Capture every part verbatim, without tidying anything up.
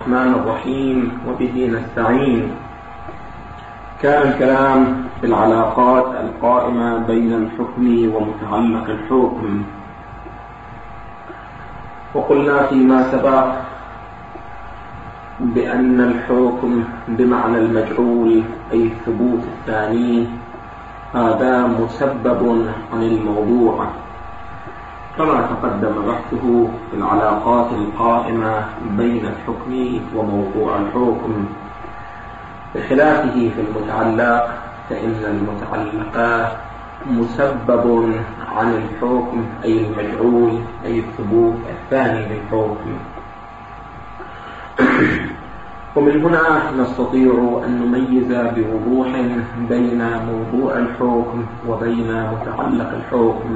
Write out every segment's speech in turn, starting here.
الرحمن الرحيم، وبه نستعين. كان الكلام في العلاقات القائمة بين الحكم ومتعلق الحكم، وقلنا فيما سبق بأن الحكم بمعنى المجعول أي الثبوت الثاني هذا مسبب عن الموضوع، كما تقدم بحثه في العلاقات القائمة بين الحكم وموضوع الحكم. بخلافه في المتعلق فإن المتعلق مسبب عن الحكم أي المجعول أي الثبوت الثاني للحكم. ومن هنا نستطيع أن نميز بوضوح بين موضوع الحكم وبين متعلق الحكم،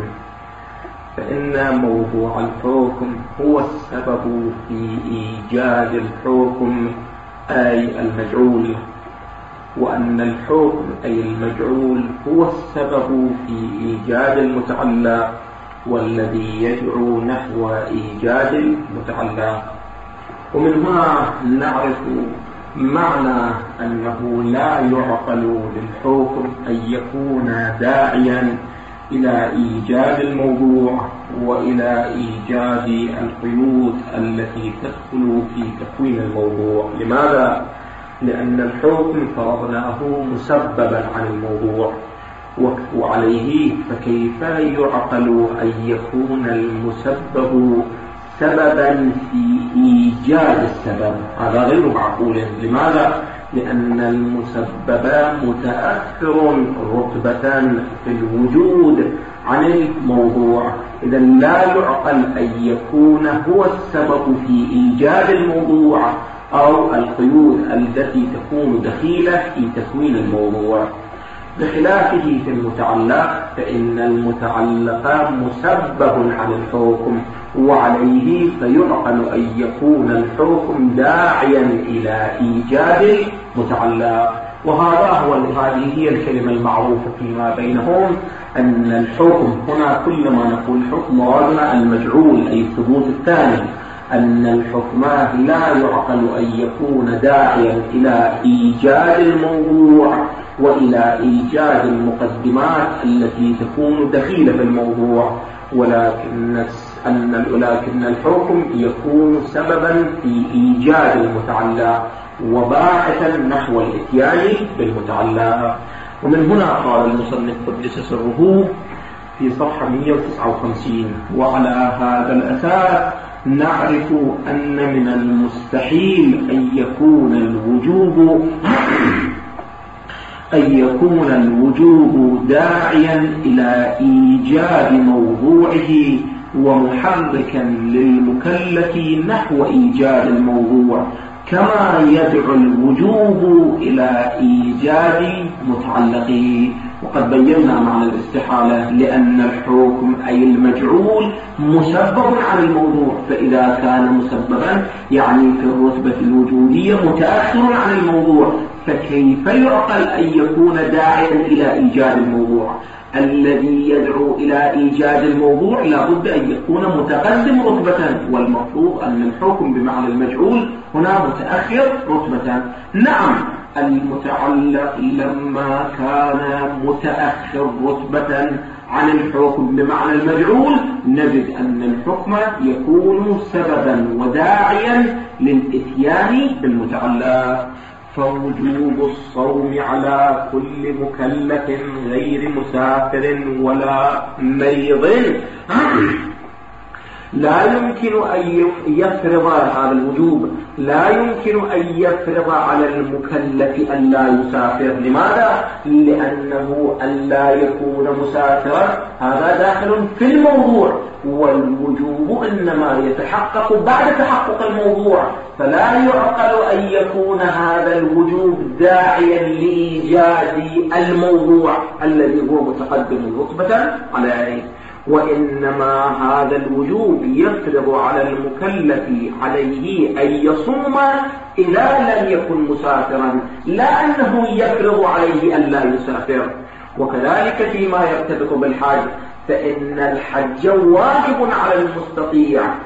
فإن موضوع الحكم هو السبب في إيجاد الحكم أي المجعول، وأن الحكم أي المجعول هو السبب في إيجاد المتعلق والذي يدعو نحو إيجاد المتعلق. ومن هنا نعرف معنى أنه لا يعقل للحكم أن يكون داعيا إلى إيجاد الموضوع وإلى إيجاد القيود التي تدخل في تكوين الموضوع. لماذا؟ لأن الحكم فرضناه مسببا عن الموضوع، وعليه فكيف يعقل أن يكون المسبب سببا في إيجاد السبب؟ هذا غير معقول. لماذا؟ لأن المسبب متأخر رتبة في الوجود عن الموضوع، إذا لا يعقل أن يكون هو السبب في إيجاد الموضوع أو القيود التي تكون دخيلة في تكوين الموضوع. بخلافه في المتعلق فإن المتعلق مسبب عن الحكم، وعليه فيعقل أن يكون الحكم داعيا إلى إيجاد المتعلق. وهذا هو هذه هي الكلمة المعروفة فيما بينهم، أن الحكم هنا كلما نقول حكم مرادنا المجعول أي الثبوت الثاني، أن الحكم لا يعقل أن يكون داعيا إلى إيجاد الموضوع وإلى إيجاد المقدمات التي تكون دخيلة في الموضوع، ولكن أن ولكن الحكم يكون سببا في إيجاد المتعلق وباعثا نحو الإتيان بالمتعلق. ومن هنا قال المصنف قدس سره في صفحة مئة وتسعة وخمسين: وعلى هذا الأساس نعرف أن من المستحيل أن يكون الوجوب أن يكون الوجوب داعيا إلى إيجاد موضوعه ومحركا للمكلف نحو إيجاد الموضوع، كما يدعو الوجوب إلى إيجاد متعلقه. وقد بينا معنى الاستحالة، لأن الحكم أي المجعول مسبب عن الموضوع، فإذا كان مسببا يعني في الرتبة الوجودية متأخر عن الموضوع، فكيف يعقل أن يكون داعيا إلى إيجاد الموضوع؟ الذي يدعو إلى إيجاد الموضوع لا بد أن يكون متقدم رتبة، والمفروض أن الحكم بمعنى المجعول هنا متأخر رتبة. نعم، المتعلق لما كان متأخر رتبة عن الحكم بمعنى المجعول نجد أن الحكم يكون سببا وداعيا للإتيان بالمتعلق. فوجوب الصوم على كل مكلف غير مسافر ولا مريض لا يمكن أن يفرض هذا الوجوب، لا يمكن أن يفرض على المكلف أن لا يسافر. لماذا؟ لأنه أن لا يكون مسافرا هذا داخل في الموضوع، والوجوب إنما يتحقق بعد تحقق الموضوع، فلا يعقل أن يكون هذا الوجوب داعيا لإيجاد الموضوع الذي هو متقدم رتبة عليه، وإنما هذا الوجوب يفرض على المكلف عليه أن يصوم إذا لم يكن مسافرا، لا أنه يفرض عليه أن لا يسافر. وكذلك فيما يرتبط بالحج، فإن الحج واجب على المستطيع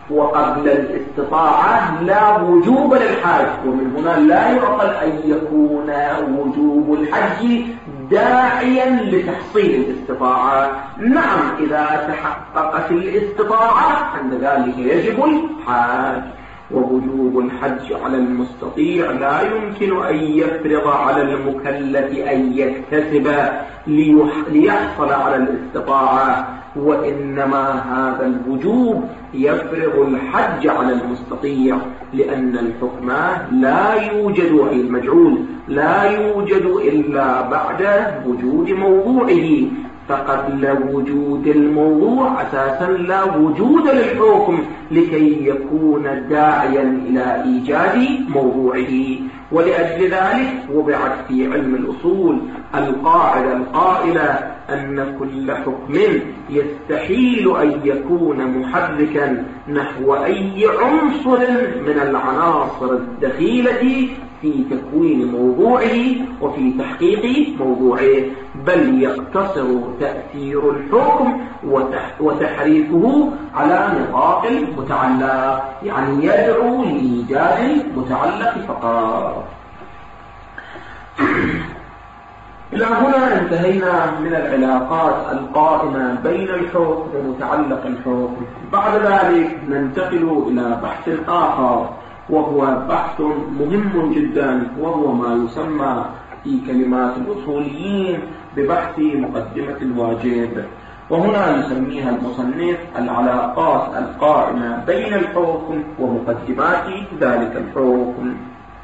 وقبل الاستطاعة لا وجوب للحج، ومن هنا لا يعقل أن يكون وجوب الحج داعيا لتحصيل الاستطاعة. نعم إذا تحققت الاستطاعة عند ذلك يجب الحج. ووجوب الحج على المستطيع لا يمكن أن يفرض على المكلف أن يكتسب ليحصل على الاستطاعة، وإنما هذا الوجوب يفرض الحج على المستطيع، لأن الحكم لا يوجد، أي المجعول لا يوجد إلا بعد وجود موضوعه، فقبل وجود الموضوع أساسا لا وجود للحكم لكي يكون داعيا إلى إيجاد موضوعه. ولأجل ذلك وضعت في علم الأصول القاعدة القائلة أن كل حكم يستحيل أن يكون محركا نحو أي عنصر من العناصر الدخيلة في تكوين موضوعه وفي تحقيق موضوعه، بل يقتصر تأثير الحكم وتحريفه على نطاق المتعلق، يعني يدعو لإيجاد المتعلق فقط. إلى هنا انتهينا من العلاقات القائمة بين الحكم ومتعلق الحكم. بعد ذلك ننتقل إلى بحث آخر، وهو بحث مهم جدا، وهو ما يسمى في كلمات الأصوليين ببحث مقدمة الواجب، وهنا يسميها المصنف العلاقات القائمة بين الحكم ومقدمات ذلك الحكم.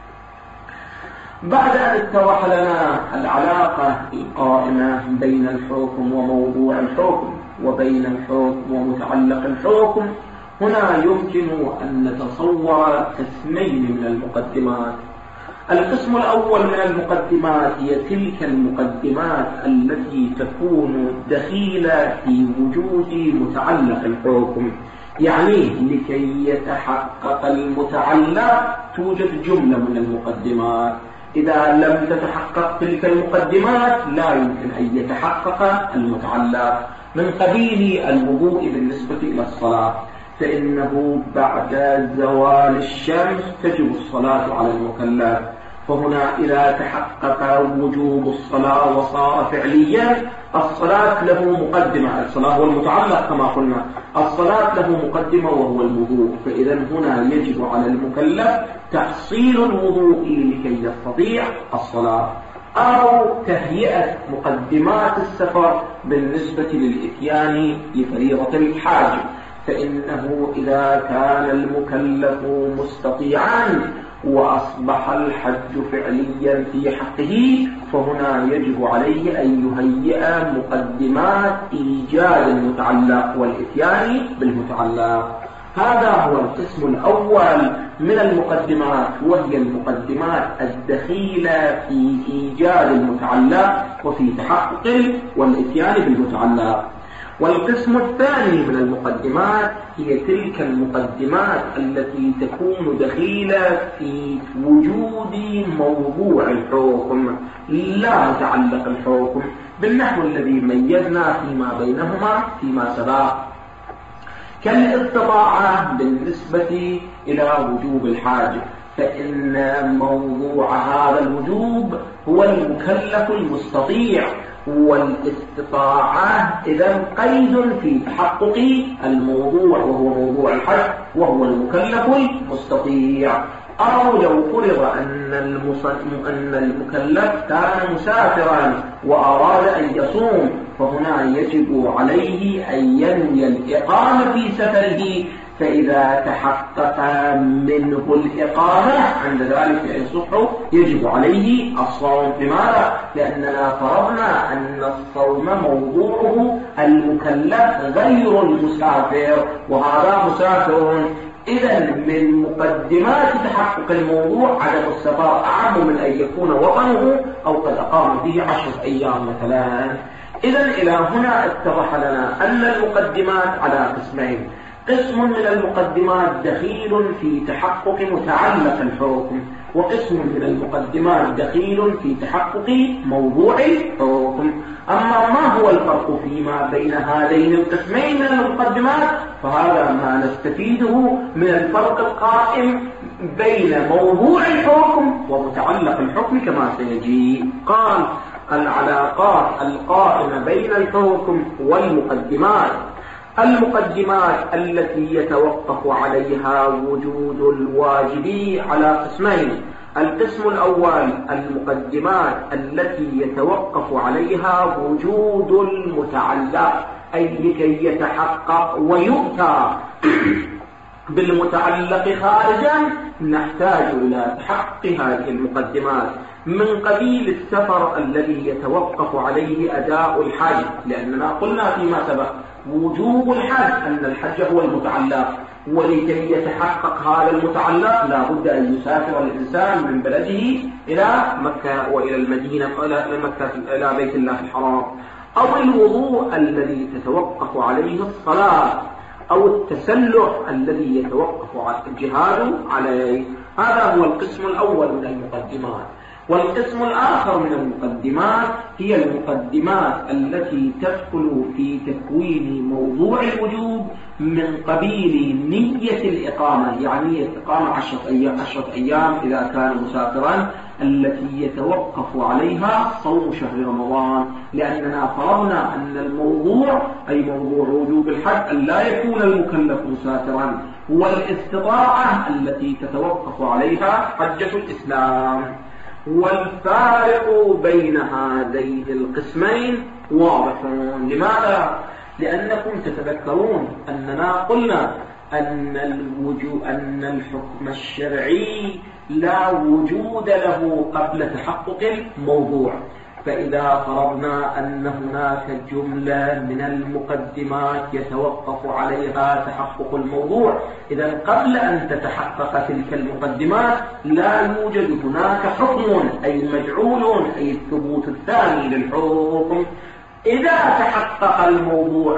بعد أن اتضح لنا العلاقة القائمة بين الحكم وموضوع الحكم وبين الحكم ومتعلق الحكم، هنا يمكن أن نتصور قسمين من المقدمات. القسم الأول من المقدمات هي تلك المقدمات التي تكون دخيلة في وجود متعلق الحكم، يعني لكي يتحقق المتعلق توجد جملة من المقدمات، إذا لم تتحقق تلك المقدمات لا يمكن أن يتحقق المتعلق، من قبيل الوضوء بالنسبة إلى الصلاة، فإنه بعد زوال الشمس تجب الصلاة على المكلف، فهنا إذا تحقق وجوب الصلاة وصار فعليا الصلاة له مقدمة، الصلاة هو المتعلق كما قلنا، الصلاة له مقدمة وهو الوضوء، فإذا هنا يجب على المكلف تحصيل الوضوء لكي يستطيع الصلاة، أو تهيئة مقدمات السفر بالنسبة للإتيان لفريضة الحاج، فإنه إذا كان المكلف مستطيعا وأصبح الحج فعليا في حقه، فهنا يجب عليه أن يهيئ مقدمات إيجاد المتعلق والإتيان بالمتعلق. هذا هو القسم الأول من المقدمات، وهي المقدمات الدخيلة في إيجاد المتعلق وفي تحقق والإتيان بالمتعلق. والقسم الثاني من المقدمات هي تلك المقدمات التي تكون دخيلة في وجود موضوع الحكم لا متعلق الحكم، بالنحو الذي ميزنا فيما بينهما فيما سبق، كالاستطاعة بالنسبة إلى وجوب الحاجة، فإن موضوع هذا الوجوب هو المكلف المستطيع، والاستطاعة إذا قيد في تحقق الموضوع وهو موضوع الحج وهو المكلف المستطيع. أو لو فرض أن, أن المكلف كان مسافرا وأراد أن يصوم، فهنا يجب عليه أن ينوي الإقامة في سفره، فإذا تحقق منه الإقامة عند ذلك يصح يجب عليه الصوم. لماذا؟ لأننا فرضنا أن الصوم موضوعه المكلف غير المسافر، وهذا مسافر. إذا من مقدمات تحقق الموضوع عدم السفر أعم من أن يكون وطنه أو قد أقام فيه عشرة أيام مثلا. إذا إلى هنا اتضح لنا أن المقدمات على قسمين، قسم من المقدمات دخيل في تحقق متعلق الحكم، وقسم من المقدمات دخيل في تحقق موضوع الحكم. أما ما هو الفرق فيما بين هذين القسمين من المقدمات فهذا ما نستفيده من الفرق القائم بين موضوع الحكم ومتعلق الحكم كما سيجي. قال: العلاقات القائمة بين الحكم والمقدمات: المقدمات التي يتوقف عليها وجود الواجب على قسمين. القسم الأول: المقدمات التي يتوقف عليها وجود المتعلق، أي لكي يتحقق ويؤتى بالمتعلق خارجا نحتاج إلى تحقق هذه المقدمات، من قبيل السفر الذي يتوقف عليه أداء الحج، لأننا قلنا فيما سبق وجوب الحج أن الحج هو المتعلق، ولكي يتحقق هذا المتعلق لا بد أن يسافر الإنسان من بلده إلى مكة وإلى المدينة إلى مكة إلى بيت الله الحرام. أو الوضوء الذي تتوقف عليه الصلاة، أو التسلح الذي يتوقف الجهاد عليه. هذا هو القسم الأول من المقدمات. والقسم الآخر من المقدمات هي المقدمات التي تدخل في تكوين موضوع الوجوب من قبيل نية الإقامة، يعني إقامة عشرة أيام, عشرة أيام إذا كان مسافرا، التي يتوقف عليها صوم شهر رمضان، لأننا فرضنا أن الموضوع أي موضوع وجوب الحج أن لا يكون المكلف مسافرا، والاستطاعة التي تتوقف عليها حجة الإسلام. والفارق بين هذين القسمين واضح. لماذا؟ لأنكم تتذكرون أننا قلنا أن الوجوب أن الحكم الشرعي لا وجود له قبل تحقق الموضوع، فإذا فرضنا أن هناك جملة من المقدمات يتوقف عليها تحقق الموضوع، إذا قبل أن تتحقق تلك المقدمات لا يوجد هناك حكم أي مجعول أي الثبوت الثاني للحكم. إذا تحقق الموضوع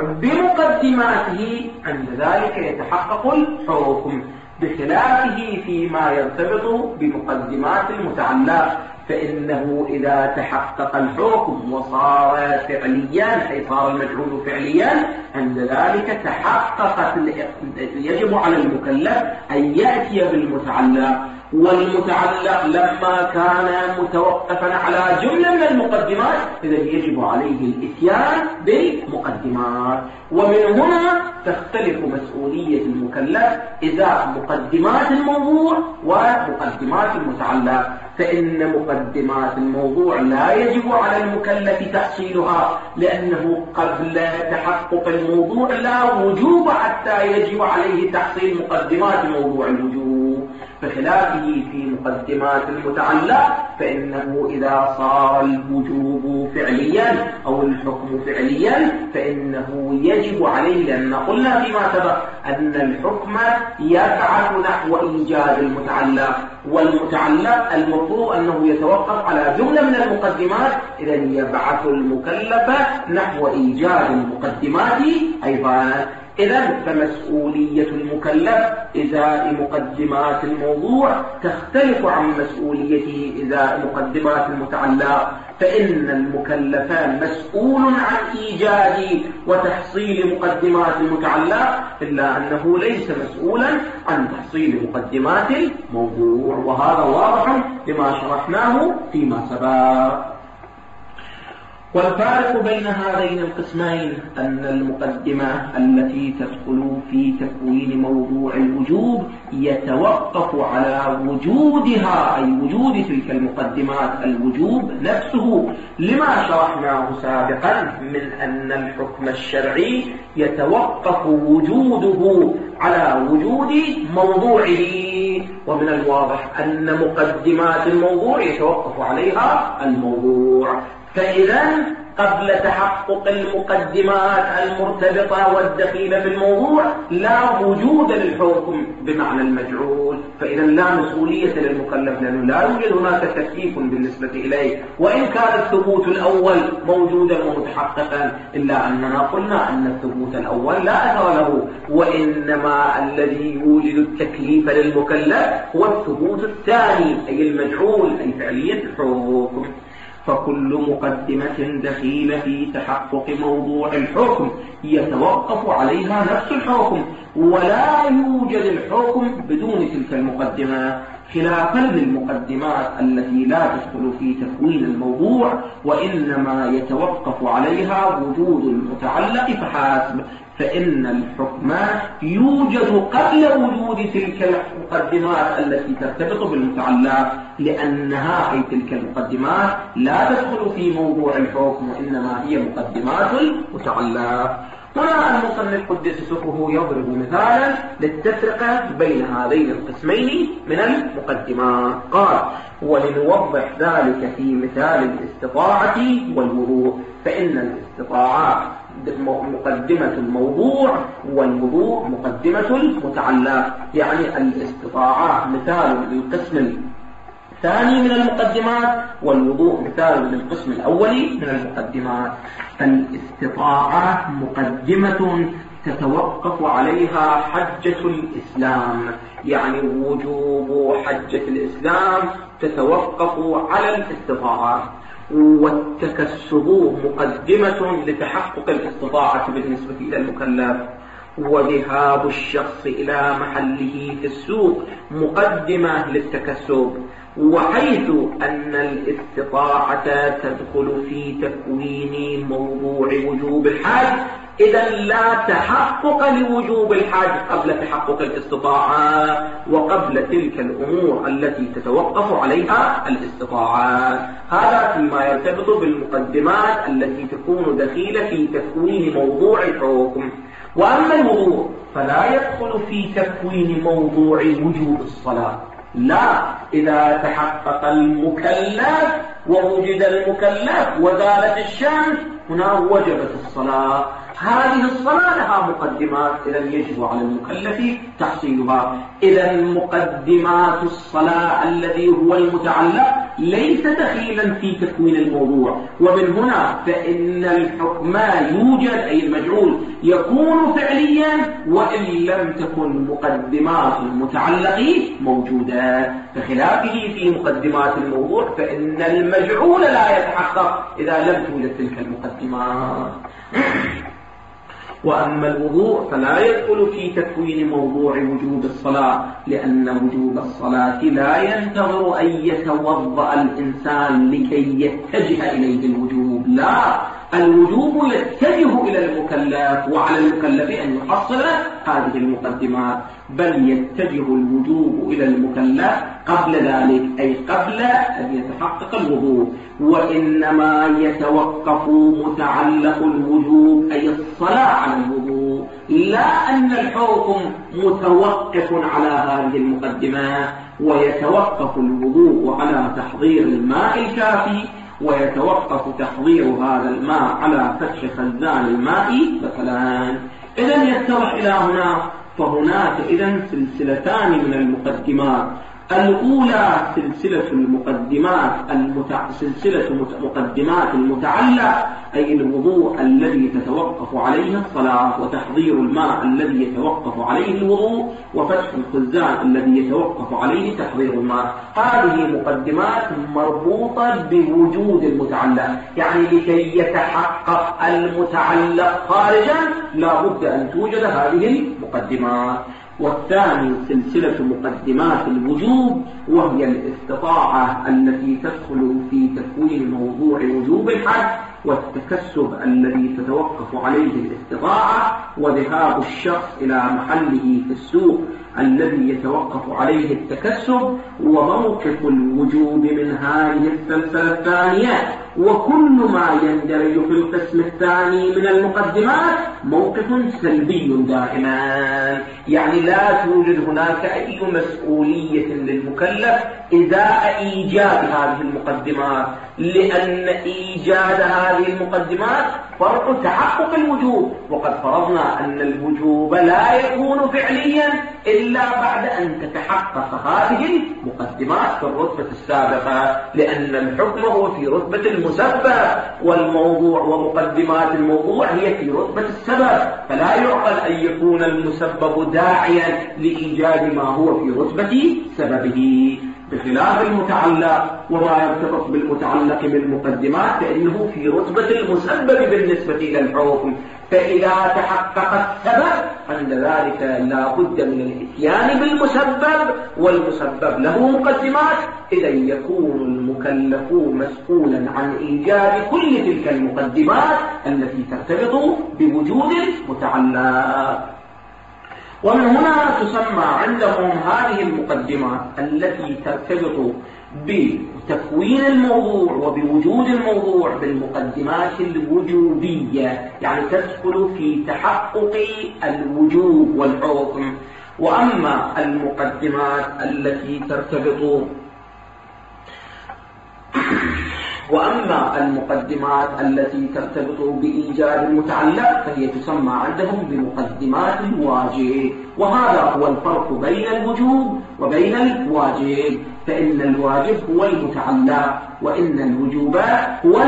بمقدماته عند ذلك يتحقق الحكم، بخلافه فيما يرتبط بمقدمات المتعلق، فإنه إذا تحقق الحكم وصار فعليا أي صار المجعول فعليا عند ذلك تحققت يجب على المكلف أن يأتي بالمتعلق. والمتعلق لما كان متوقفا على جملة من المقدمات إذا يجب عليه الإتيان بالمقدمات. ومن هنا تختلف مسؤولية المكلف إذا مقدمات الموضوع ومقدمات المتعلق، فإن مقدمات الموضوع لا يجب على المكلف تحصيلها، لأنه قبل تحقق الموضوع لا وجوب حتى يجب عليه تحصيل مقدمات موضوع الوجوب، بخلافه في مقدمات المتعلق فإنه إذا صار الوجوب فعليا أو الحكم فعليا فإنه يجب عليه، لأن قلنا فيما سبق أن الحكم يبعث نحو إيجاد المتعلق، والمتعلق المفروض أنه يتوقف على جملة من المقدمات، إذا يبعث المكلف نحو إيجاد المقدمات أيضا. إذن فمسؤولية المكلف إزاء مقدمات الموضوع تختلف عن مسؤوليته إزاء مقدمات المتعلق، فإن المكلف مسؤول عن إيجاد وتحصيل مقدمات المتعلق، إلا أنه ليس مسؤولا عن تحصيل مقدمات الموضوع، وهذا واضح لما شرحناه فيما سبق. والفارق بين هذين القسمين أن المقدمة التي تدخل في تكوين موضوع الوجوب يتوقف على وجودها أي وجود تلك المقدمات الوجوب نفسه، لما شرحناه سابقا من أن الحكم الشرعي يتوقف وجوده على وجود موضوعه، ومن الواضح أن مقدمات الموضوع يتوقف عليها الموضوع. فإذا قبل تحقق المقدمات المرتبطة والدخيلة في الموضوع لا وجود للحكم بمعنى المجعول، فإذا لا مسؤولية للمكلف لأنه لا يوجد هناك تكليف بالنسبة إليه، وإن كان الثبوت الأول موجودا ومتحققا، إلا أننا قلنا أن الثبوت الأول لا أثر له، وإنما الذي يوجد التكليف للمكلف هو الثبوت الثاني أي المجعول أي فعلية الحكم. فكل مقدمة دخيلة في تحقق موضوع الحكم يتوقف عليها نفس الحكم، ولا يوجد الحكم بدون تلك المقدمة، خلافا للمقدمات التي لا تدخل في تكوين الموضوع وإنما يتوقف عليها وجود المتعلق فحسب، فإن الحكم يوجد قبل وجود تلك المقدمات التي ترتبط بالمتعلق، لأنها أي تلك المقدمات لا تدخل في موضوع الحكم وإنما هي مقدمات المتعلق. هنا المصنف قدس سره يضرب مثالا للتفرقة بين هذين القسمين من المقدمات، قال: ولنوضح ذلك في مثال الاستطاعة والوضوء، فإن الاستطاعة مقدمة الموضوع والوضوء مقدمة المتعلق، يعني الاستطاعة مثال للقسم الثاني من المقدمات والوضوء مثال للقسم الأولي من المقدمات. الاستطاعة مقدمة تتوقف عليها حجة الإسلام، يعني وجوب حجة الإسلام تتوقف على الاستطاعة، والتكسب مقدمة لتحقق الاستطاعة بالنسبة إلى المكلف، وذهاب الشخص إلى محله في السوق مقدمة للتكسب، وحيث أن الاستطاعة تدخل في تكوين موضوع وجوب الحج، إذا لا تحقق لوجوب الحج قبل تحقق الاستطاعة وقبل تلك الأمور التي تتوقف عليها الاستطاعة. هذا فيما يرتبط بالمقدمات التي تكون دخيلة في تكوين موضوع الحكم. وأما الوضوء فلا يدخل في تكوين موضوع وجوب الصلاة، لا، إذا تحقق المكلف ووجد المكلف وزالت الشمس هنا وجبت الصلاة. هذه الصلاة لها مقدمات، إذا يجب على المكلف تحصيلها. إذا مقدمات الصلاة الذي هو المتعلق ليس دخيلا في تكوين الموضوع، ومن هنا فإن الحكم يوجد أي المجعول يكون فعليا وإن لم تكن مقدمات المتعلق موجودة، بخلافه في مقدمات الموضوع فإن المجعول لا يتحقق إذا لم توجد تلك المقدمات. وأما الوضوء فلا يدخل في تكوين موضوع وجوب الصلاة، لأن وجوب الصلاة لا ينتظر أن يتوضأ الإنسان لكي يتجه إليه الوجوب، لا، الوجوب يتجه إلى المكلف، وعلى المكلف أن يحصل هذه المقدمات، بل يتجه الوجوب إلى المكلف قبل ذلك، أي قبل أن يتحقق الوضوء، وإنما يتوقف متعلق الوجوب أي الصلاة على الوضوء، لا أن الحكم متوقف على هذه المقدمات، ويتوقف الوضوء على تحضير الماء الكافي، ويتوقف تحضير هذا الماء على فتح خزان الماء مثلا. إذن يتضح إلى هنا فهناك إذن سلسلتان من المقدمات، الأولى سلسلة المقدمات المتع... سلسلة مقدمات المتعلق أي الوضوء الذي تتوقف عليه الصلاة، وتحضير الماء الذي يتوقف عليه الوضوء، وفتح الخزان الذي يتوقف عليه تحضير الماء. هذه مقدمات مربوطة بوجود المتعلق، يعني لكي يتحقق المتعلق خارجا لا بد أن توجد هذه المقدمات. والثاني سلسلة مقدمات الوجوب، وهي الاستطاعة التي تدخل في تكوين موضوع وجوب الحج، والتكسب الذي تتوقف عليه الاستطاعة، وذهاب الشخص إلى محله في السوق الذي يتوقف عليه التكسب، وموقف الوجوب من هذه السلسلة الثانية. وكل ما يندرج في القسم الثاني من المقدمات موقف سلبي دائما، يعني لا توجد هناك أي مسؤولية للمكلف إزاء إيجاد هذه المقدمات، لأن إيجاد هذه هذه المقدمات فرق تحقق الوجوب، وقد فرضنا أن الوجوب لا يكون فعليا إلا بعد أن تتحقق هذه المقدمات في الرتبة السابقة، لأن الحكم هو في رتبة المسبب، والموضوع ومقدمات الموضوع هي في رتبة السبب، فلا يعقل أن يكون المسبب داعيا لإيجاد ما هو في رتبة سببه، بخلاف المتعلق وما يرتبط بالمتعلق بالمقدمات فإنه في رتبة المسبب بالنسبة إلى الحكم. فإذا تحقق السبب عند ذلك لا بد من الاتيان بالمسبب، والمسبب له مقدمات، إذا يكون المكلف مسؤولا عن إيجاد كل تلك المقدمات التي ترتبط بوجود المتعلق. ومن هنا تسمى عندهم هذه المقدمات التي ترتبط بتكوين الموضوع وبوجود الموضوع بالمقدمات الوجوبية، يعني تدخل في تحقق الوجوب والحكم. وأما المقدمات التي ترتبط وأما المقدمات التي ترتبط بإيجاد المتعلق فهي تسمى عندهم بمقدمات الواجب، وهذا هو الفرق بين الوجوب وبين الواجب، فإن الواجب هو المتعلق وإن الوجوب هو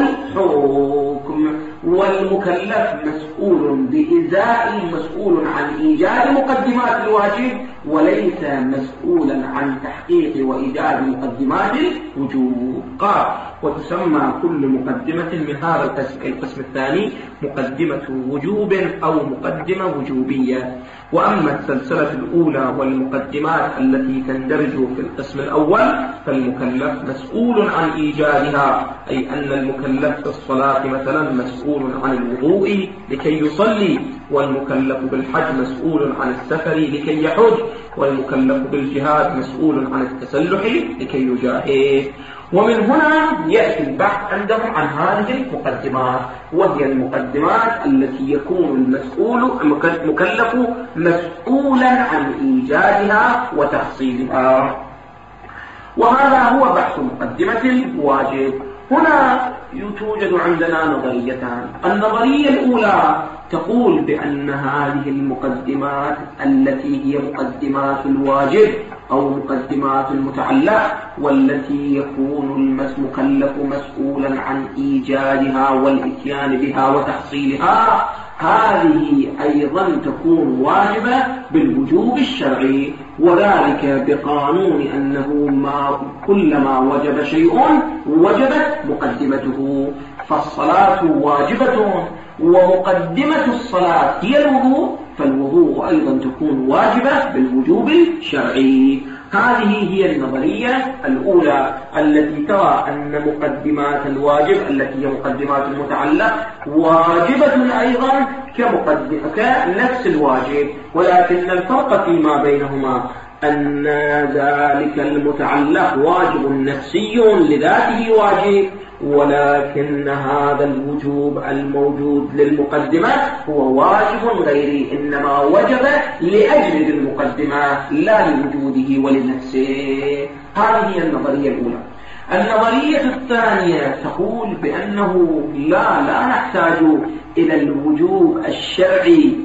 الحكم، والمكلف مسؤول بإزاء مسؤول عن إيجاد مقدمات الواجب وليس مسؤولا عن تحقيق وإيجاد مقدمات الوجوب. قال وتسمى كل مقدمة من هذا القسم القسم الثاني مقدمة وجوب أو مقدمة وجوبية. وأما السلسلة الأولى والمقدمات التي تندرج في القسم الأول فالمكلف مسؤول عن إيجادها، أي أن المكلف في الصلاة مثلا مسؤول عن الوضوء لكي يصلي، والمكلف بالحج مسؤول عن السفر لكي يحج، والمكلف بالجهاد مسؤول عن التسلح لكي يجاهد. ومن هنا يأتي البحث عندهم عن هذه المقدمات، وهي المقدمات التي يكون المسؤول المكلف مسؤولا عن إيجادها وتحصيلها. وهذا هو بحث مقدمة الواجب. هنا توجد عندنا نظريتان. النظرية الأولى تقول بأن هذه المقدمات التي هي مقدمات الواجب أو مقدمات المتعلق والتي يكون المكلف مسؤولا عن إيجادها والإتيان بها وتحصيلها، هذه أيضا تكون واجبة بالوجوب الشرعي، وذلك بقانون أنه ما كلما وجب شيء وجبت مقدمته، فالصلاة واجبة ومقدمة الصلاة هي الوضوء، فالوضوء أيضا تكون واجبة بالوجوب الشرعي. هذه هي النظرية الأولى التي ترى أن مقدمات الواجب التي هي مقدمات المتعلق واجبة أيضا كنفس الواجب، ولكن الفرق فيما بينهما أن ذلك المتعلق واجب نفسي لذاته واجب، ولكن هذا الوجوب الموجود للمقدمات هو واجب غيري، إنما وجب لأجل المقدمات لا لوجوده ولنفسه. هذه هي النظرية الأولى. النظرية الثانية تقول بأنه لا لا نحتاج إلى الوجوب الشرعي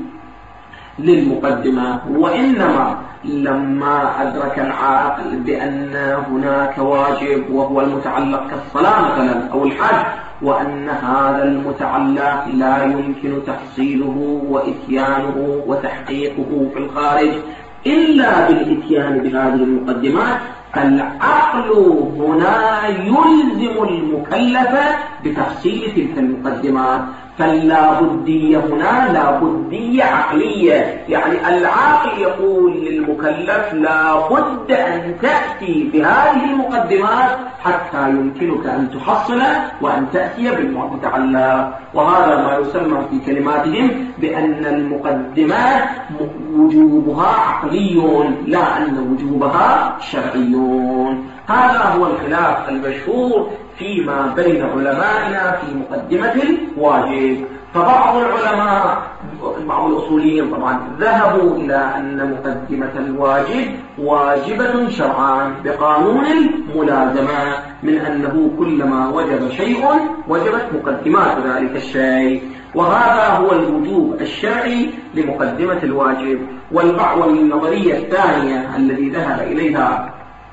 للمقدمة، وإنما لما أدرك العاقل بأن هناك واجب وهو المتعلق كالصلاة مثلا أو الحج، وأن هذا المتعلق لا يمكن تحصيله وإتيانه وتحقيقه في الخارج إلا بالإتيان بهذه المقدمات، العقل هنا يلزم المكلف بتحصيل تلك المقدمات، فاللا بدية هنا لا بدية عقلية، يعني العاقل يقول للمكلف لا بد أن تأتي بهذه المقدمات حتى يمكنك أن تحصل وأن تأتي بالمتعلق. وهذا ما يسمى في كلماتهم بأن المقدمات وجوبها عقلي لا أن وجوبها شرعي. هذا هو الخلاف المشهور فيما بين علمائنا في مقدمة الواجب. فبعض العلماء بعض الأصوليين طبعا ذهبوا إلى أن مقدمة الواجب واجبة شرعا بقانون الملازمة، من أنه كلما وجب شيء وجبت مقدمات ذلك الشيء، وهذا هو الوجوب الشرعي لمقدمة الواجب. والنظرية الثانية الذي ذهب إليها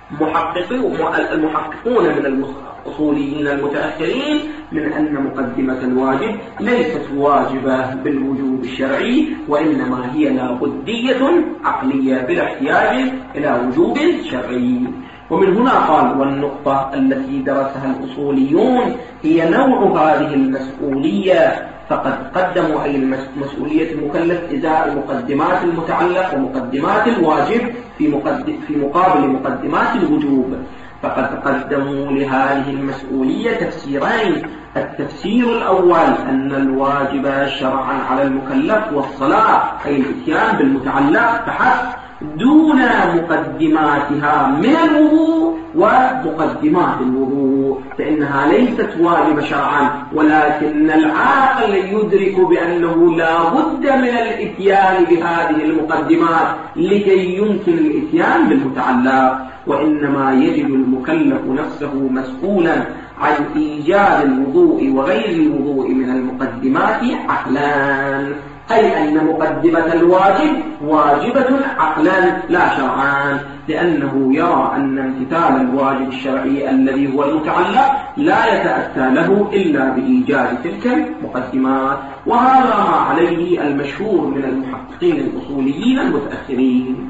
المحققون من الأصوليين المتأخرين من أن مقدمة الواجب ليست واجبة بالوجوب الشرعي، وإنما هي لابدية عقلية بلا احتياج إلى وجوب شرعي. ومن هنا قال: والنقطة التي درسها الأصوليون هي نوع هذه المسؤولية، فقد قدموا أي مسؤولية المكلف إزاء مقدمات المتعلق ومقدمات الواجب في, مقدم في مقابل مقدمات الوجوب، فقد قدموا لهذه المسؤولية تفسيرين: التفسير الأول أن الواجب شرعا على المكلف والصلاة، أي الإتيان بالمتعلق فحسب دون مقدماتها من الوضوء ومقدمات الوضوء، فإنها ليست واجبة شرعا، ولكن العاقل يدرك بأنه لا بد من الإتيان بهذه المقدمات لكي يمكن الإتيان بالمتعلق، وإنما يجد المكلف نفسه مسؤولا عن إيجاد الوضوء وغير الوضوء من المقدمات عقلا، أي أن مقدمة الواجب واجبة عقلا لا شرعا، لأنه يرى أن امتثال الواجب الشرعي الذي هو المتعلق لا يتأتى له إلا بإيجاد تلك المقدمات، وهذا ما عليه المشهور من المحققين الأصوليين المتأخرين.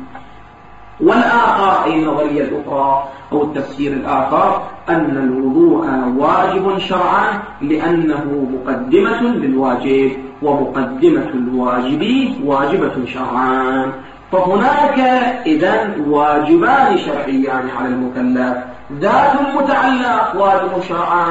والآخر أي النظرية الأخرى أو التفسير الآخر أن الوضوء واجب شرعا لأنه مقدمة للواجب، ومقدمة الواجب واجبة شرعا، فهناك إذن واجبان شرعيان على المكلف: ذات المتعلق واجب شرعا،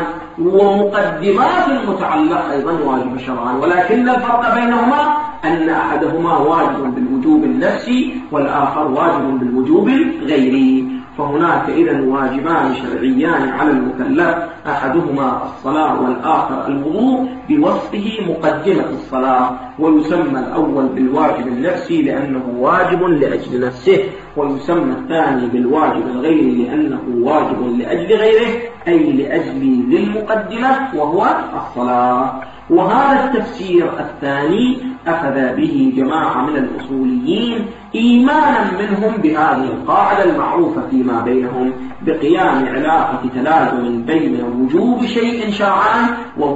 ومقدمات المتعلق أيضا واجب شرعا، ولكن الفرق بينهما أن أحدهما واجب بالوجوب النفسي والآخر واجب بالوجوب الغيري. فهناك إذن واجبان شرعيان على المكلف: أحدهما الصلاة والآخر الوضوء بوصفه مقدمة الصلاة، ويسمى الأول بالواجب النفسي لأنه واجب لأجل نفسه، ويسمى الثاني بالواجب الغيري لأنه واجب لأجل غيره، أي لأجل ذي المقدمة وهو الصلاة. وهذا التفسير الثاني أخذ به جماعة من الأصوليين إيمانا منهم بهذه القاعدة المعروفة فيما بينهم بقيام علاقة تلازم بين وجوب شيء شرعا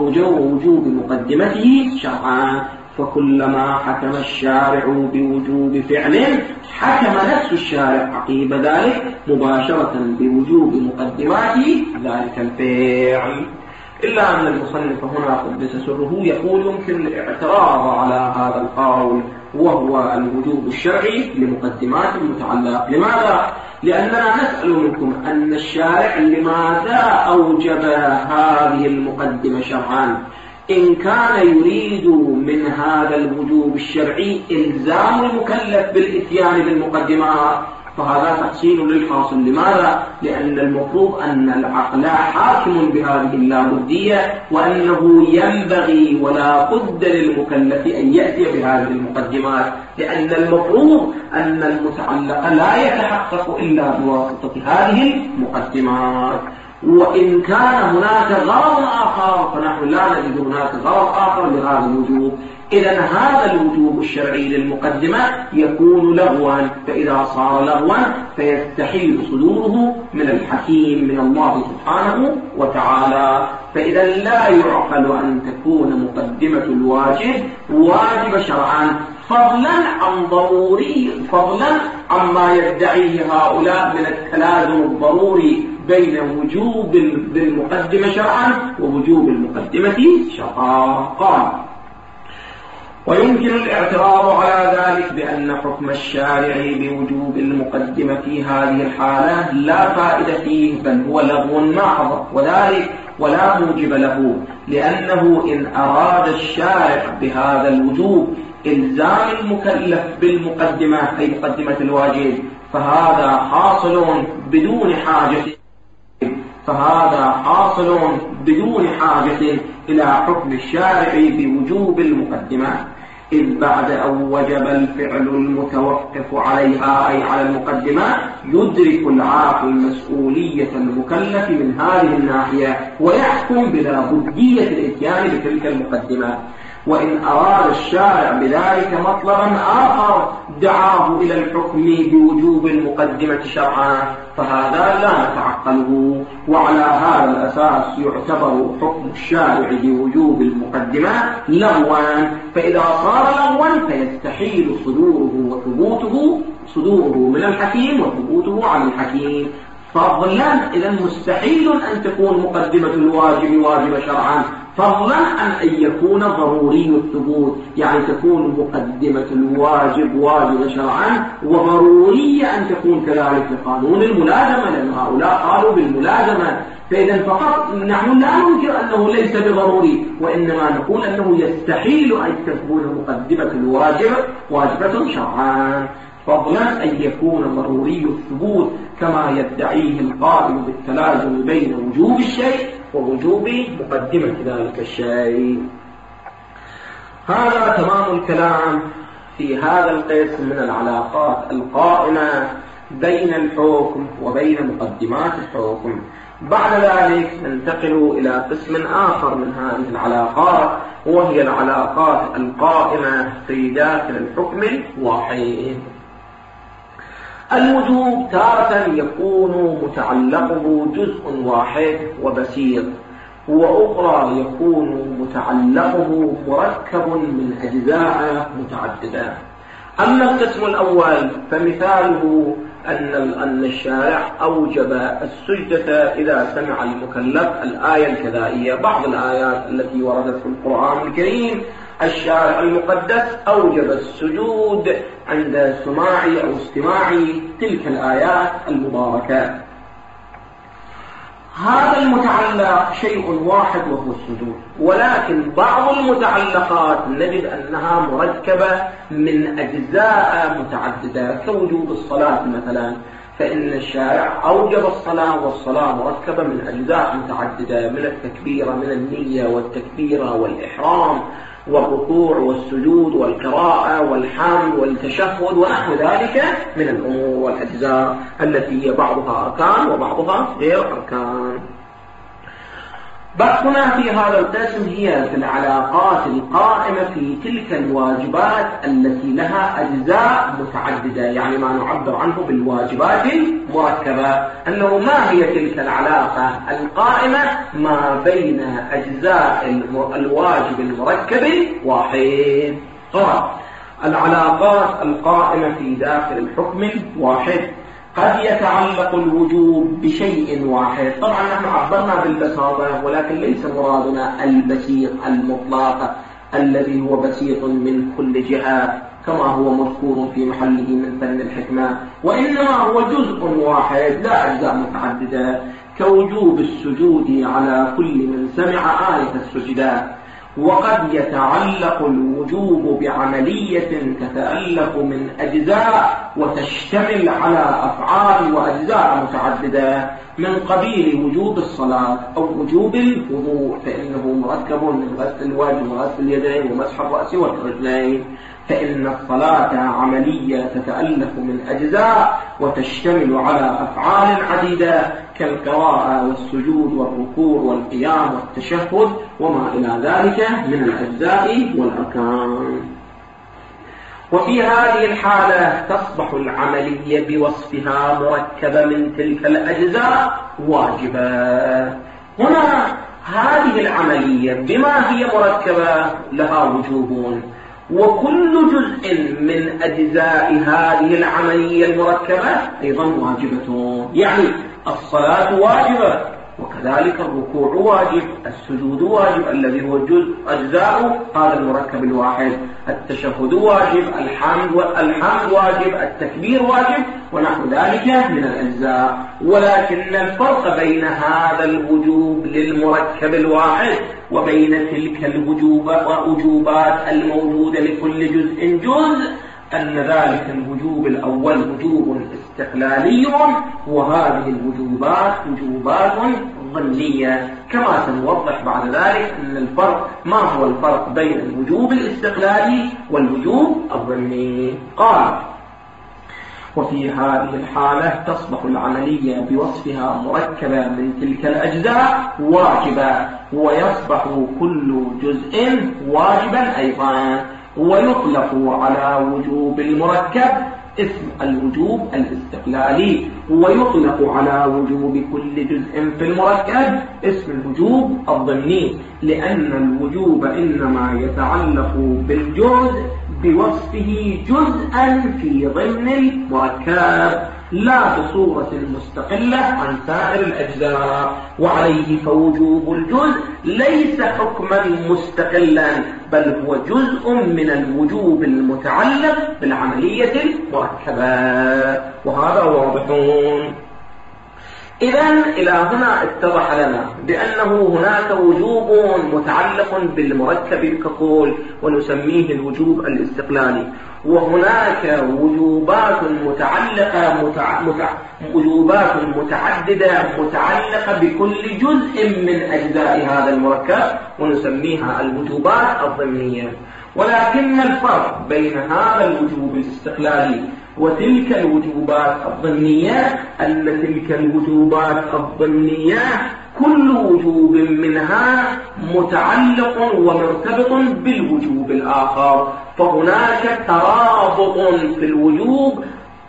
ووجوب مقدمته شرعا، فكلما حكم الشارع بوجوب فعل حكم نفس الشارع عقيب ذلك مباشرة بوجوب مقدمات ذلك الفعل. إلا أن المصنف هنا قدس سره يقول يمكن الاعتراض على هذا القول، وهو الوجوب الشرعي لمقدمات المتعلق. لماذا؟ لأننا نسأل منكم أن الشارع لماذا أوجب هذه المقدمة شرعا؟ إن كان يريد من هذا الوجوب الشرعي إلزام المكلف بالإتيان بالمقدمات فهذا تحسين للحاصل. لماذا؟ لأن المفروض أن العقل حاكم بهذه اللابدية، وأنه ينبغي ولا بد للمكلف أن يأتي بهذه المقدمات، لأن المفروض أن المتعلق لا يتحقق إلا بواسطة هذه المقدمات. وإن كان هناك غرض آخر فنحن لا نجد هناك غرض آخر لهذا الوجوب. إذن هذا الوجوب الشرعي للمقدمة يكون لغوا، فإذا صار لغوا فيستحيل صدوره من الحكيم من الله سبحانه وتعالى. فإذا لا يعقل أن تكون مقدمة الواجب واجب شرعا فضلا عن ضروري، فضلا عما يدعيه هؤلاء من التلازم الضروري بين وجوب المقدمة شرعا ووجوب المقدمة شرعا. قال: ويمكن الاعتراض على ذلك بأن حكم الشارع بوجوب المقدمة في هذه الحالة لا فائدة فيه، بل هو لغو محض، وذلك ولا موجب له، لأنه إن أراد الشارع بهذا الوجوب إلزام المكلف بالمقدمة أي مقدمة الواجب فهذا حاصل بدون حاجة فهذا حاصل بدون حاجة إلى حكم الشارع بوجوب المقدمة، إذ بعد أن وجب الفعل المتوقف عليها أي على المقدمات يدرك العاقل مسؤولية المكلف من هذه الناحية ويحكم بلا بدية الإتيان بتلك المقدمات. وإن أراد الشارع بذلك مطلبا آخر دعاه إلى الحكم بوجوب المقدمة شرعا فهذا لا نتعقله، وعلى هذا الأساس يعتبر حكم الشارع بوجوب المقدمة لغوا، فإذا صار لغوا فيستحيل صدوره وثبوته صدوره من الحكيم وثبوته عن الحكيم. فضلا إذا مستحيل أن تكون مقدمة الواجب واجب شرعا، فضلا عن أن يكون ضروري الثبوت، يعني تكون مقدمة الواجب واجب شرعا وضرورية أن تكون كذلك قانون الملازمة، لأن هؤلاء قالوا بالملازمة. فإذا فقط نحن لا ننكر أنه ليس بضروري، وإنما نقول أنه يستحيل أن تكون مقدمة الواجب واجبة شرعا، فضلا أن يكون ضروري الثبوت كما يدعيه القائل بالتلازم بين وجوب الشيء ووجوب مقدمة ذلك الشيء. هذا تمام الكلام في هذا القسم من العلاقات القائمة بين الحكم وبين مقدمات الحكم. بعد ذلك ننتقل إلى قسم آخر من هذه العلاقات، وهي العلاقات القائمة في داخل الحكم الواحد. الوجوب تارة يكون متعلقه جزء واحد وبسيط، وأخرى يكون متعلقه مركب من أجزاء متعددة. أما القسم الأول فمثاله أن أن الشارع أوجب السجدة إذا سمع المكلف الآية الكذائية. بعض الآيات التي وردت في القرآن الكريم الشارع المقدس أوجب السجود عند سماع أو استماع تلك الآيات المباركة. هذا المتعلق شيء واحد وهو السجود، ولكن بعض المتعلقات نجد أنها مركبة من أجزاء متعددة كوجوب الصلاة مثلا، فإن الشارع أوجب الصلاة، والصلاة مركبة من أجزاء متعددة من التكبيرة، من النية والتكبيرة والإحرام والركوع والسجود والقراءة والحمد والتشهد ونحو ذلك من الأمور والأجزاء التي هي بعضها أركان وبعضها غير أركان. بحثنا في هذا القسم هي في العلاقات القائمة في تلك الواجبات التي لها أجزاء متعددة، يعني ما نعبر عنه بالواجبات المركبة، أنه ما هي تلك العلاقة القائمة ما بين أجزاء الواجب المركب واحد. طبعا العلاقات القائمة في داخل الحكم واحد قد يتعلق الوجوب بشيء واحد. طبعا نحن عبرنا بالبساطة، ولكن ليس مرادنا البسيط المطلق الذي هو بسيط من كل جهة كما هو مذكور في محله من فن الحكمة، وإنما هو جزء واحد لا أجزاء متعددة، كوجوب السجود على كل من سمع آية السجدات. وقد يتعلق الوجوب بعملية تتألف من أجزاء وتشتمل على أفعال وأجزاء متعددة من قبيل وجوب الصلاة أو وجوب الوضوء، فإنه مركب من غسل الوجه وغسل اليدين ومسح الرأس والرجلين. فإن الصلاة عملية تتألف من أجزاء وتشتمل على أفعال عديدة كالقراءة والسجود والركوع والقيام والتشهد وما إلى ذلك من الأجزاء والأركان. وفي هذه الحالة تصبح العملية بوصفها مركبة من تلك الأجزاء واجبة. هنا هذه العملية بما هي مركبة لها وجوب، وكل جزء من أجزاء هذه العملية المركبة أيضا واجبة، يعني الصلاة واجبة، وكذلك الركوع واجب، السجود واجب الذي هو جزء أجزاء هذا المركب الواحد، التشهد واجب، الحمد والحمد واجب، التكبير واجب ونحو ذلك من الأجزاء. ولكن الفرق بين هذا الوجوب للمركب الواحد وبين تلك الوجوبات الموجودة لكل جزء جزء أن ذلك الوجوب الأول وجوب استقلالي، وهذه الوجوبات وجوبات ضمنية، كما سنوضح بعد ذلك أن الفرق ما هو الفرق بين الوجوب الاستقلالي والوجوب الضمني. قال: وفي هذه الحالة تصبح العملية بوصفها مركبة من تلك الأجزاء واجبة، ويصبح كل جزء واجبا أيضا، ويطلق على وجوب المركب اسم الوجوب الاستقلالي، ويطلق على وجوب كل جزء في المركب اسم الوجوب الضمني، لأن الوجوب إنما يتعلق بالجزء بوصفه جزءا في ضمن المركب، لا بصورة مستقلة عن سائر الأجزاء. وعليه فوجوب الجزء ليس حكما مستقلا، بل هو جزء من الوجوب المتعلق بالعملية المركبة، وهذا واضح. إذن إلى هنا اتضح لنا بأنه هناك وجوب متعلق بالمركب ككل ونسميه الوجوب الاستقلالي، وهناك وجوبات متعلقة متع... متع... وجوبات متعددة متعلقة بكل جزء من أجزاء هذا المركب ونسميها الوجوبات الضمنية. ولكن الفرق بين هذا الوجوب الاستقلالي وتلك الوجوبات الضمنية أن تلك الوجوبات الضمنية كل وجوب منها متعلق ومرتبط بالوجوب الآخر، فهناك ترابط في الوجوب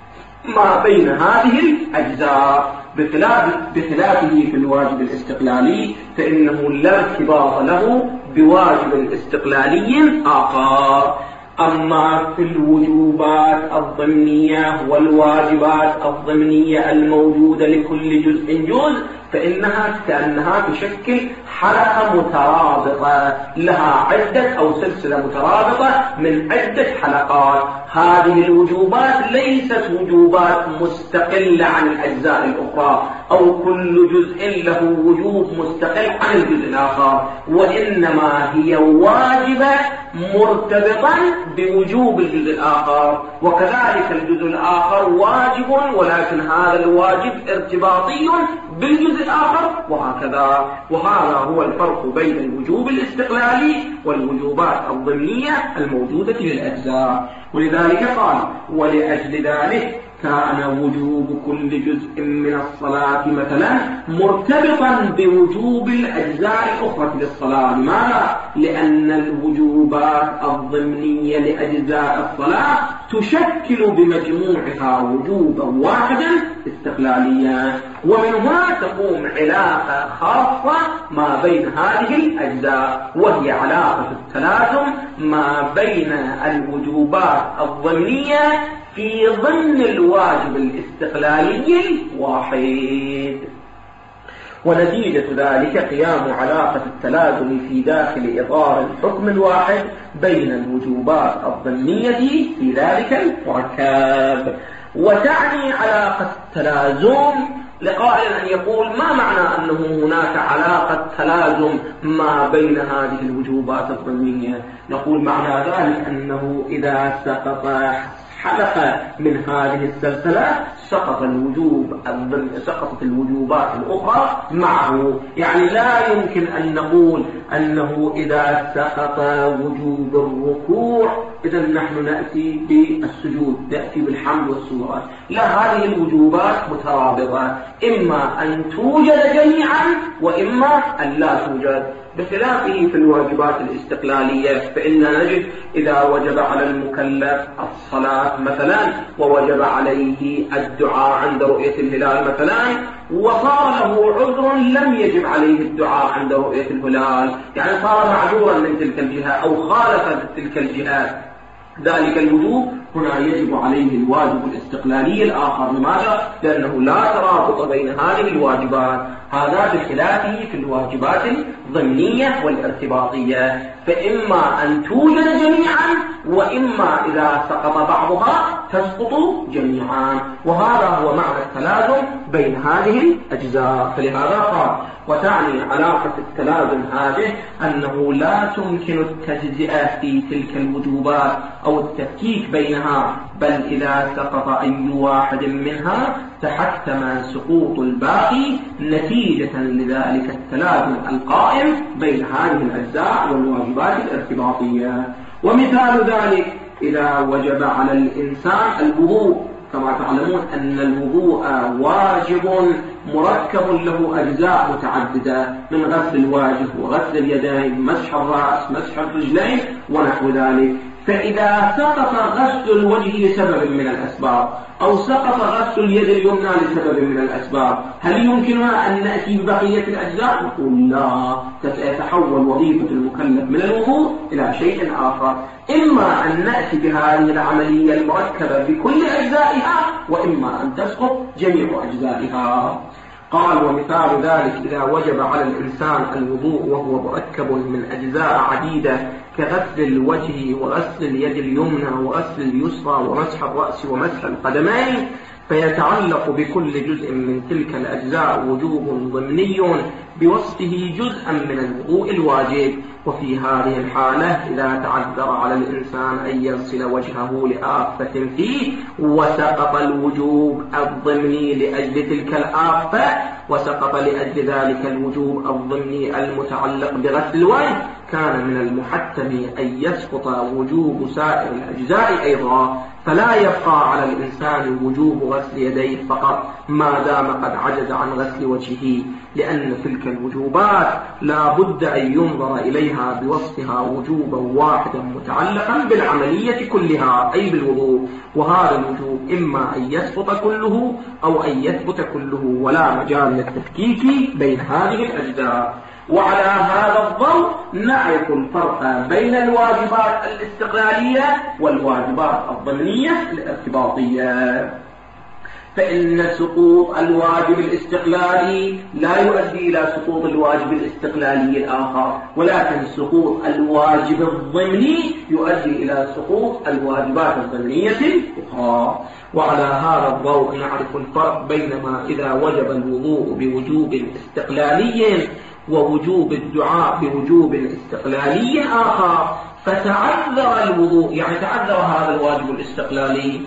ما بين هذه الأجزاء، بخلاف بخلافه في الواجب الاستقلالي فإنه لا ارتباط له بواجب استقلالي آخر. أما في الوجوبات الضمنية والواجبات الضمنية الموجودة لكل جزء جزء فإنها كأنها تشكل حلقة مترابطة لها عدة أو سلسلة مترابطة من عدة حلقات. هذه الوجوبات ليست وجوبات مستقلة عن الأجزاء الأخرى أو كل جزء له وجوب مستقل عن الجزء الآخر، وإنما هي واجبة مرتبطا بوجوب الجزء الآخر، وكذلك الجزء الآخر واجب ولكن هذا الواجب ارتباطي بالجزء الآخر، وهكذا. وهذا هو الفرق بين الوجوب الاستقلالي والوجوبات الضمنية الموجودة للأجزاء. ولذلك قال: ولأجل ذلك كان وجوب كل جزء من الصلاة مثلا مرتبطا بوجوب الأجزاء الأخرى للصلاة. لماذا؟ لأن الوجوبات الضمنية لأجزاء الصلاة تشكل بمجموعها وجوبا واحدا استقلاليا، ومن هنا تقوم علاقة خاصة ما بين هذه الأجزاء، وهي علاقة التلازم ما بين الوجوبات الضمنية في ضمن الواجب الاستقلالي الواحد. ونتيجة ذلك قيام علاقة التلازم في داخل إطار الحكم الواحد بين الوجوبات الضمنية في ذلك المركب. وتعني علاقة التلازم لقائل أن يقول: ما معنى أنه هناك علاقة تلازم ما بين هذه الوجوبات الضمنية؟ نقول معنى ذلك أنه إذا سقط حلقة من هذه السلسلة سقط الوجوب سقطت الوجوبات الأخرى معه. يعني لا يمكن أن نقول أنه إذا سقط وجوب الركوع إذا نحن نأتي بالسجود، نأتي بالحمد والسورة. لا، هذه الوجوبات مترابطة، إما أن توجد جميعا وإما أن لا توجد، بخلافه في الواجبات الاستقلالية فإننا نجد إذا وجب على المكلف الصلاة مثلا ووجب عليه الدعاء عند رؤية الهلال مثلا، وصار له عذر لم يجب عليه الدعاء عند رؤية الهلال، يعني صار معذورا من تلك الجهة أو خالف تلك الجهات، ذلك الوجوب هنا يجب عليه الواجب الاستقلالي الآخر. لماذا؟ لأنه لا ترابط بين هذه الواجبات، هذا بخلافه في الواجبات الضمنية والارتباطية، فإما أن توجد جميعا وإما إذا سقط بعضها تسقط جميعا، وهذا هو معنى التلازم بين هذه الأجزاء. فلهذا قال: وتعني علاقة التلازم هذه أنه لا تمكن التجزئة في تلك الوجوبات أو التفكيك بين منها، بل إذا سقط أي واحد منها تحتم سقوط الباقي نتيجة لذلك التلازم القائم بين هذه الأجزاء والواجبات الارتباطية. ومثال ذلك إذا وجب على الإنسان الوضوء، كما تعلمون أن الوضوء واجب مركب له أجزاء متعددة من غسل الوجه وغسل اليدين، مسح الرأس، مسح الرجلين ونحو ذلك. فإذا سقط غسل الوجه لسبب من الأسباب أو سقط غسل اليد اليمنى لسبب من الأسباب، هل يمكننا أن نأتي ببقية الأجزاء؟ نقول لا، تتحول وظيفة المكلف من الوضوء إلى شيء آخر، إما أن نأتي بهذه العملية المركبة بكل أجزائها، وإما أن تسقط جميع أجزائها. قال ومثال ذلك إذا وجب على الإنسان الوضوء وهو مركب من أجزاء عديدة كغسل الوجه وغسل اليد اليمنى وغسل اليسرى ومسح الرأس ومسح القدمين، فيتعلق بكل جزء من تلك الأجزاء وجوب ضمني بوصفه جزءا من الوضوء الواجب. وفي هذه الحالة إذا تعذر على الإنسان أن يغسل وجهه لآفة فيه وسقط الوجوب الضمني لأجل تلك الآفة، وسقط لأجل ذلك الوجوب الضمني المتعلق بغسل الوجه، كان من المحتم أن يسقط وجوب سائر الأجزاء أيضا، فلا يبقى على الإنسان وجوب غسل يديه فقط ما دام قد عجز عن غسل وجهه، لأن تلك الوجوبات لا بد أن ينظر إليها بوصفها وجوبا واحدا متعلقا بالعملية كلها أي بالوضوء، وهذا الوجوب إما أن يسقط كله أو أن يثبت كله، ولا مجال للتفكيك بين هذه الأجزاء. وعلى هذا الضوء نعرف الفرق بين الواجبات الاستقلالية والواجبات الضمنية الارتباطية. فإن سقوط الواجب الاستقلالي لا يؤدي إلى سقوط الواجب الاستقلالي الآخر، ولكن سقوط الواجب الضمني يؤدي إلى سقوط الواجبات الضمنية الأخرى. وعلى هذا الضوء نعرف الفرق بينما إذا وجب الوضوء بوجوب استقلالي ووجوب الدعاء بوجوب استقلالي آخر، فتعذر الوضوء، يعني تعذر هذا الواجب الاستقلالي،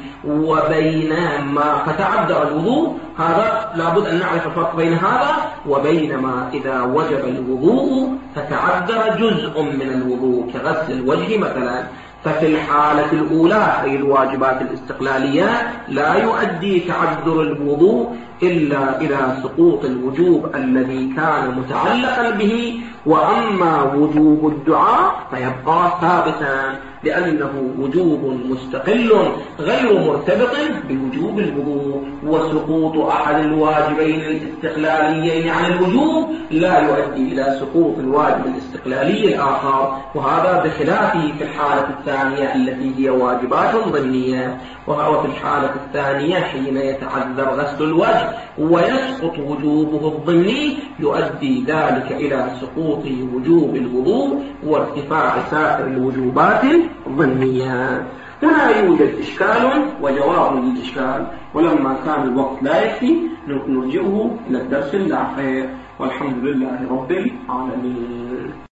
وبينما فتعذر الوضوء، هذا لابد أن نعرف الفرق بين هذا وبينما إذا وجب الوضوء فتعذر جزء من الوضوء كغسل الوجه مثلا. ففي الحالة الأولى أي الواجبات الاستقلالية لا يؤدي تعذر الوضوء إلا إلى سقوط الوجوب الذي كان متعلقا به، وأما وجوب الدعاء فيبقى ثابتا لأنه وجوب مستقل غير مرتبط بوجوب الوضوء. وسقوط أحد الواجبين الاستقلاليين عن الوجوب لا يؤدي إلى سقوط الواجب الاستقلالي الآخر، وهذا بخلافه في الحالة الثانية التي هي واجبات ضمنية. وهو في الحالة الثانية حين يتعذر غسل الوجه ويسقط وجوبه الضمني يؤدي ذلك إلى سقوط وجوب الوضوء وارتفاع سائر الوجوبات الضمنية. هنا يوجد إشكال وجواب للإشكال، ولما كان الوقت لا يكفي نرجئه إلى الدرس اللاحق، والحمد لله رب العالمين.